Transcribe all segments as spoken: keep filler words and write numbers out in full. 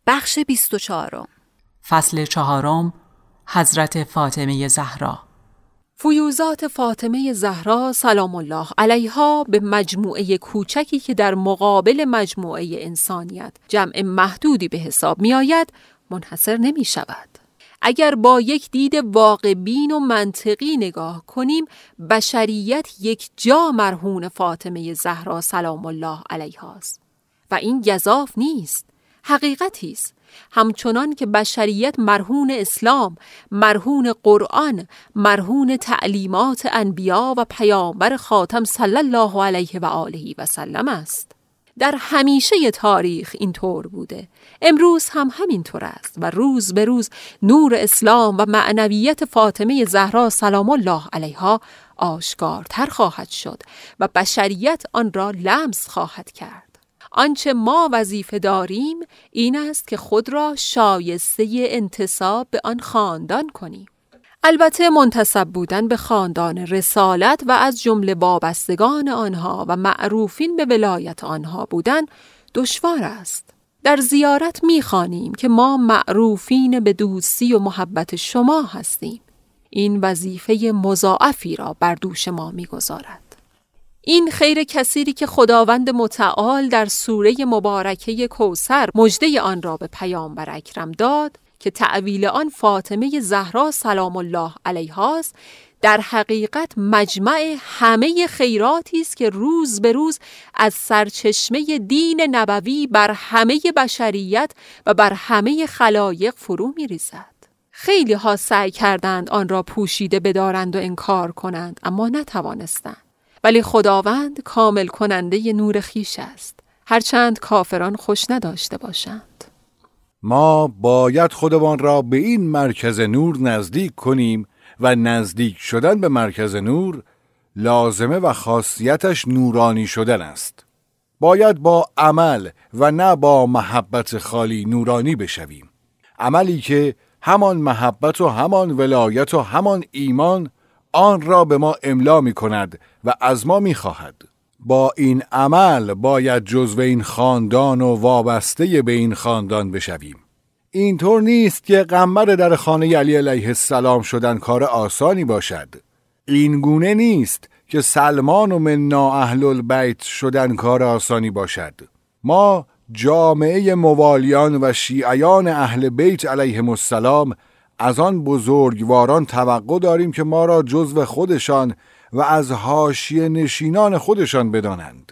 بخش بیست و چهارم. فصل چهارم. حضرت فاطمه زهرا. فیوزات فاطمه زهرا سلام الله علیها به مجموعه کوچکی که در مقابل مجموعه انسانیت جمع محدودی به حساب می آید منحصر نمی شود. اگر با یک دید واقع بین و منطقی نگاه کنیم، بشریت یک جا مرهون فاطمه زهرا سلام الله علیها است و این گزاف نیست، حقیقتی است. همچنان که بشریت مرهون اسلام، مرهون قرآن، مرهون تعلیمات انبیا و پیامبر خاتم صلی الله علیه و آله و سلم است. در همیشه تاریخ اینطور بوده، امروز هم همینطور است و روز به روز نور اسلام و معنویت فاطمه زهرا سلام الله علیها آشکارتر خواهد شد و بشریت آن را لمس خواهد کرد. آنچه ما وظیفه داریم این است که خود را شایسته انتساب به آن خاندان کنیم. البته منتسب بودن به خاندان رسالت و از جمله وابستگان آنها و معروفین به ولایت آنها بودن دشوار است. در زیارت می‌خوانیم که ما معروفین به دوستی و محبت شما هستیم. این وظیفه مضاعفی را بر دوش ما می‌گذارد. این خیر کثیری که خداوند متعال در سوره مبارکه کوثر مژده آن را به پیامبر اکرم داد که تعویل آن فاطمه زهرا سلام الله علیها است، در حقیقت مجمع همه خیراتی است که روز به روز از سرچشمه دین نبوی بر همه بشریت و بر همه خلایق فرو می‌ریزد. خیلی ها سعی کردند آن را پوشیده بدارند و انکار کنند، اما نتوانستند. ولی خداوند کامل کننده نور خیش است، هرچند کافران خوش نداشته باشند. ما باید خودمان را به این مرکز نور نزدیک کنیم و نزدیک شدن به مرکز نور لازمه و خاصیتش نورانی شدن است. باید با عمل و نه با محبت خالی نورانی بشویم. عملی که همان محبت و همان ولایت و همان ایمان آن را به ما املا می کند و از ما می خواهد. با این عمل باید جزو این خاندان و وابسته به این خاندان بشویم. اینطور نیست که قمر در خانه علی علیه السلام شدن کار آسانی باشد. این گونه نیست که سلمان و منا اهل البیت شدن کار آسانی باشد. ما جامعه موالیان و شیعیان اهل بیت علیهم السلام از آن بزرگواران توقع داریم که ما را جزو خودشان و از حاشیه نشینان خودشان بدانند.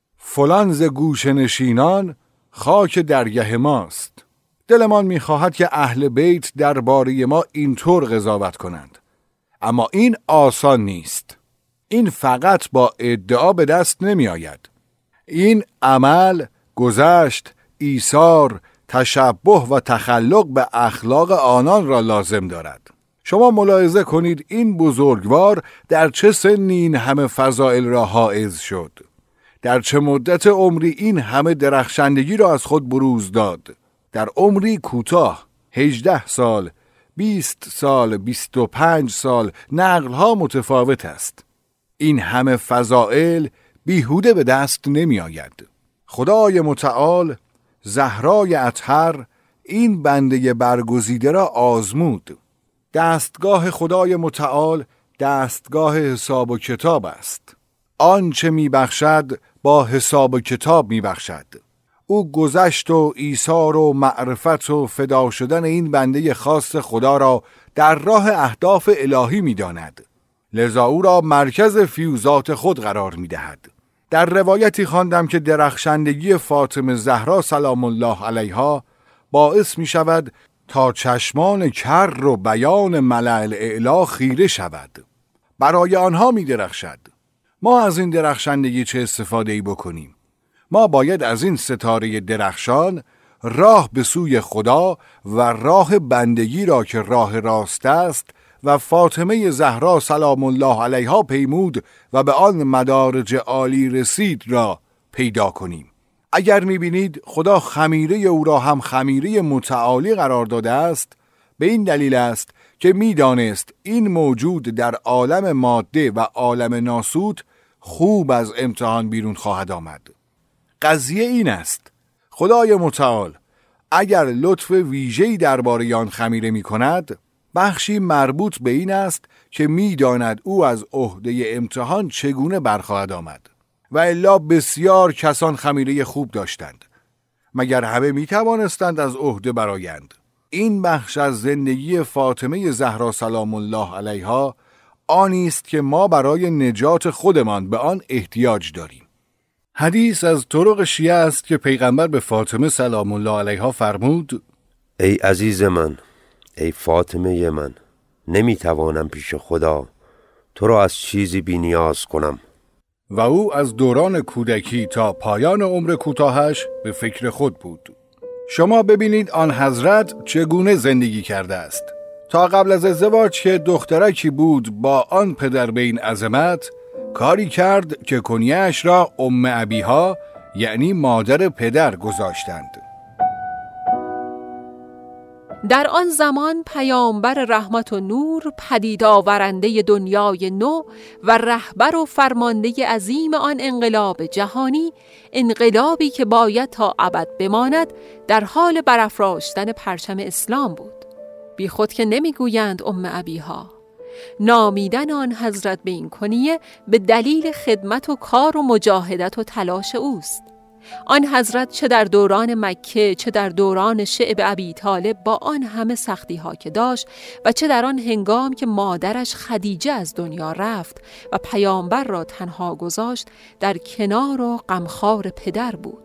فلان ز گوشه نشینان خاک درگه ماست. دلمان می‌خواهد که اهل بیت درباره ما اینطور قضاوت کنند، اما این آسان نیست. این فقط با ادعا به دست نمی آید. این عمل، گذشت، ایثار، تشبه و تخلق به اخلاق آنان را لازم دارد. شما ملاحظه کنید این بزرگوار در چه سنی این همه فضائل را حائز شد. در چه مدت عمری این همه درخشندگی را از خود بروز داد. در عمری کوتاه، هجده سال، بیست سال، بیست و پنج سال، نقلها متفاوت است. این همه فضائل بیهوده به دست نمی آید. خدای متعال زهرای اطهر این بنده برگزیده را آزمود. دستگاه خدای متعال دستگاه حساب و کتاب است. آنچه می بخشد با حساب و کتاب می بخشد. او گذشت و ایثار و معرفت و فدا شدن این بنده خاص خدا را در راه اهداف الهی می داند. لذا او را مرکز فیوزات خود قرار می دهد. در روایتی خواندم که درخشندگی فاطمه زهرا سلام الله علیها باعث می شود تا چشمان کر و بیان ملأ اعلی خیره شود. برای آنها می درخشد. ما از این درخشندگی چه استفاده‌ای بکنیم؟ ما باید از این ستاره درخشان راه به سوی خدا و راه بندگی را که راه راست است و فاطمه زهرا سلام الله علیها پیمود و به آن مدارج عالی رسید را پیدا کنیم. اگر می‌بینید خدا خمیره او را هم خمیره متعالی قرار داده است، به این دلیل است که می‌دانست این موجود در عالم ماده و عالم ناسوت خوب از امتحان بیرون خواهد آمد. قضیه این است: خدای متعال اگر لطف ویژه‌ای درباره آن خمیره می کند، بخشی مربوط به این است که می داند او از عهده امتحان چگونه برخواهد آمد و الا بسیار کسان خمیره خوب داشتند، مگر همه می توانستند از عهده برآیند. این بخش از زندگی فاطمه زهرا سلام الله علیها آنی است که ما برای نجات خودمان به آن احتیاج داریم. حدیث از طرق شیعه است که پیغمبر به فاطمه سلام الله علیها فرمود: ای عزیز من، ای فاطمه من، نمیتوانم پیش خدا تو را از چیزی بی نیاز کنم. و او از دوران کودکی تا پایان عمر کوتاهش به فکر خود بود. شما ببینید آن حضرت چگونه زندگی کرده است. تا قبل از ازدواج که دخترکی بود با آن پدر به این عظمت، کاری کرد که کنیه‌اش را ام ابیها یعنی مادر پدر گذاشتند. در آن زمان پیامبر رحمت و نور، پدید آورنده دنیای نو و رهبر و فرمانده عظیم آن انقلاب جهانی، انقلابی که باید تا ابد بماند، در حال برافراشتن پرچم اسلام بود. بی خود که نمیگویند ام ابیها. نامیدن آن حضرت به این کنیه به دلیل خدمت و کار و مجاهدت و تلاش اوست. آن حضرت چه در دوران مکه چه در دوران شعب ابی طالب با آن همه سختی ها که داشت و چه در آن هنگام که مادرش خدیجه از دنیا رفت و پیامبر را تنها گذاشت، در کنار و غمخوار پدر بود.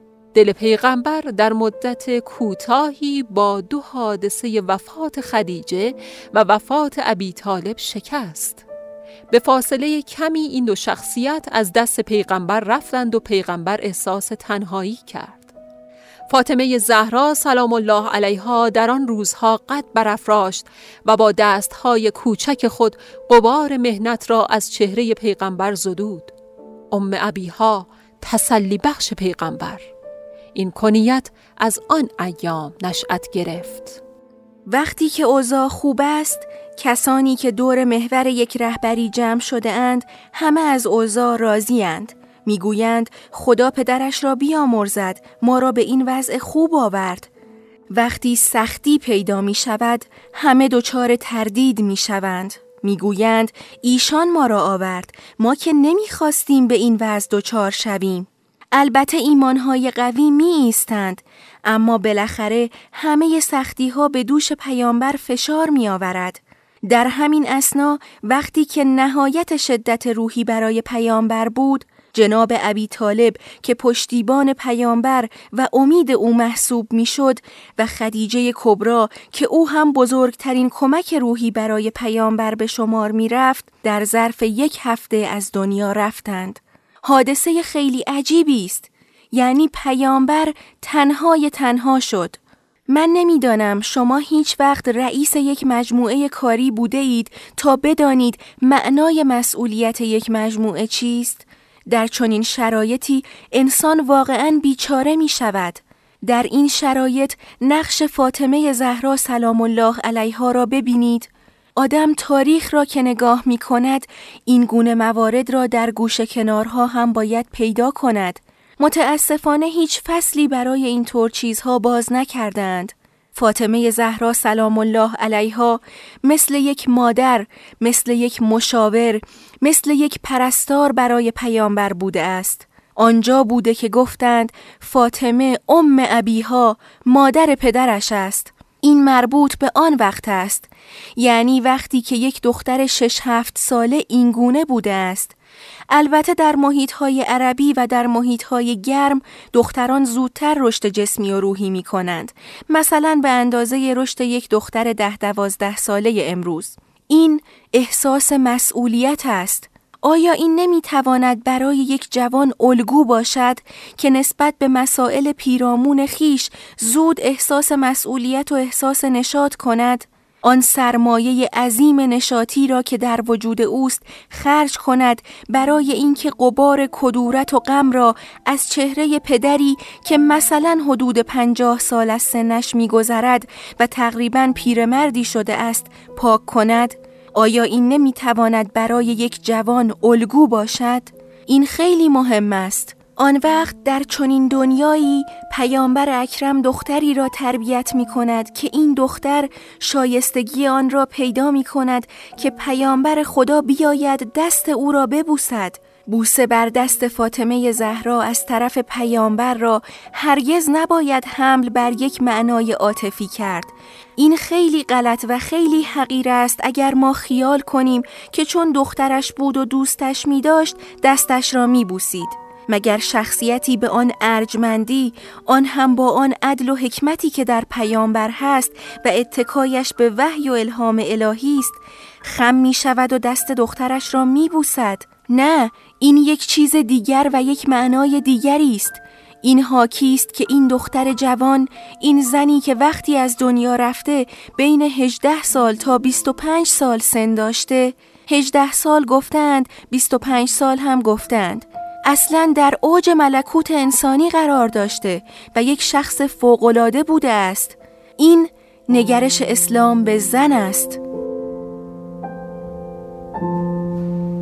دل پیغمبر در مدت کوتاهی با دو حادثه وفات خدیجه و وفات ابی طالب شکست. به فاصله کمی این دو شخصیت از دست پیغمبر رفتند و پیغمبر احساس تنهایی کرد. فاطمه زهرا سلام الله علیها در آن روزها قد برافراشت و با دستهای کوچک خود غبار مهنت را از چهره پیغمبر زدود. ام ابیها، تسلی بخش پیغمبر. این کنیت از آن ایام نشأت گرفت. وقتی که اوضاع خوب است، کسانی که دور محور یک رهبری جمع شده اند همه از اوضاع راضی اند. میگویند خدا پدرش را بیامرزد، ما را به این وضع خوب آورد. وقتی سختی پیدا می شود همه دچار تردید می شوند. میگویند ایشان ما را آورد، ما که نمی خواستیم به این وضع دچار شویم. البته ایمانهای قوی می ایستند، اما بالاخره همه سختی ها به دوش پیامبر فشار می آورد. در همین اثنا وقتی که نهایت شدت روحی برای پیامبر بود، جناب ابی طالب که پشتیبان پیامبر و امید او محسوب می شد و خدیجه کبرا که او هم بزرگترین کمک روحی برای پیامبر به شمار می رفت، در ظرف یک هفته از دنیا رفتند. حادثه خیلی عجیبی است، یعنی پیامبر تنهای تنها شد. من نمیدانم شما هیچ وقت رئیس یک مجموعه کاری بوده اید تا بدانید معنای مسئولیت یک مجموعه چیست؟ در چنین شرایطی انسان واقعاً بیچاره می شود. در این شرایط نقش فاطمه زهرا سلام الله علیها را ببینید. آدم تاریخ را که نگاه می کند این گونه موارد را در گوشه کنارها هم باید پیدا کند. متاسفانه هیچ فصلی برای این طور چیزها باز نکردند. فاطمه زهرا سلام الله علیها مثل یک مادر، مثل یک مشاور، مثل یک پرستار برای پیامبر بوده است. آنجا بوده که گفتند فاطمه ام ابیها، مادر پدرش است. این مربوط به آن وقت است، یعنی وقتی که یک دختر شش هفت ساله اینگونه بوده است. البته در محیط‌های عربی و در محیط‌های گرم دختران زودتر رشد جسمی و روحی می‌کنند، مثلا به اندازه رشد یک دختر ده دوازده ساله امروز. این احساس مسئولیت است. آیا این نمی‌تواند برای یک جوان الگو باشد که نسبت به مسائل پیرامون خیش زود احساس مسئولیت و احساس نشاط کند؟ آن سرمایه عظیم نشاطی را که در وجود اوست خرج کند برای اینکه غبار کدورت و غم را از چهره پدری که مثلا حدود پنجاه سال از سنش می‌گذرد و تقریباً پیرمردی شده است پاک کند؟ آیا این نمی‌تواند برای یک جوان الگو باشد؟ این خیلی مهم است. آن وقت در چنین دنیایی پیامبر اکرم دختری را تربیت می کند که این دختر شایستگی آن را پیدا می کند که پیامبر خدا بیاید دست او را ببوسد. بوسه بر دست فاطمه زهرا از طرف پیامبر را هرگز نباید حمل بر یک معنای عاطفی کرد. این خیلی غلط و خیلی حقیر است اگر ما خیال کنیم که چون دخترش بود و دوستش می داشت دستش را می بوسید. مگر شخصیتی به آن ارجمندی، آن هم با آن عدل و حکمتی که در پیامبر هست و اتکایش به وحی و الهام الهی است، خم می شود و دست دخترش را می بوسد؟ نه، این یک چیز دیگر و یک معنای دیگری است. این حاکی است که این دختر جوان، این زنی که وقتی از دنیا رفته بین هجده سال تا بیست و پنج سال سن داشته، هجده سال گفتند، بیست و پنج سال هم گفتند، اصلاً در اوج ملکوت انسانی قرار داشته و یک شخص فوق‌العاده بوده است. این نگرش اسلام به زن است.